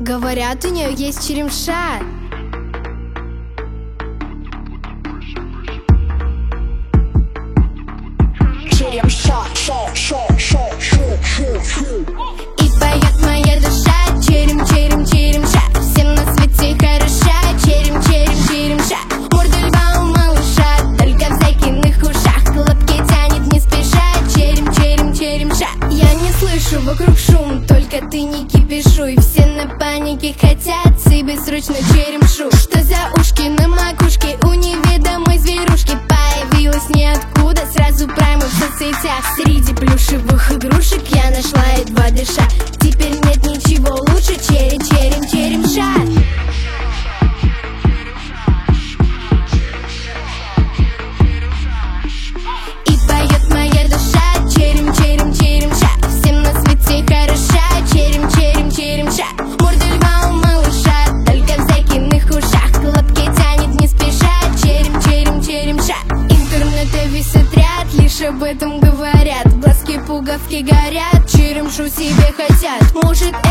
Говорят, у нее есть черемша. И поет моя душа, черем, черем, черемша. Всем на свете хороша, черем, черем, черемша. Морда льва у малыша, только в закинных ушах. Лапки тянет не спеша, черем, черем, черемша. Я не слышу вокруг шум, только ты не кипишуй. Все на панике хотят себе срочно черемшу. Что за ушки на макушке у неведомой зверушки? Появилась ниоткуда, сразу прямо в соцсетях. Среди плюшевых игрушек я нашла едва дыша. Теперь нет ничего лучше, черем, черем, черемша. И поет моя душа, черем, черем, черемша. Всем на свете хороша, черем, черем, черемша. Морда льва у малыша, только в закинных ушах. Лапки тянет не спеша, черем, черем, черемша. Интернета весь отряд, лишь об этом говорят. Глазки пуговки горят, черемшу себе хотят. Может,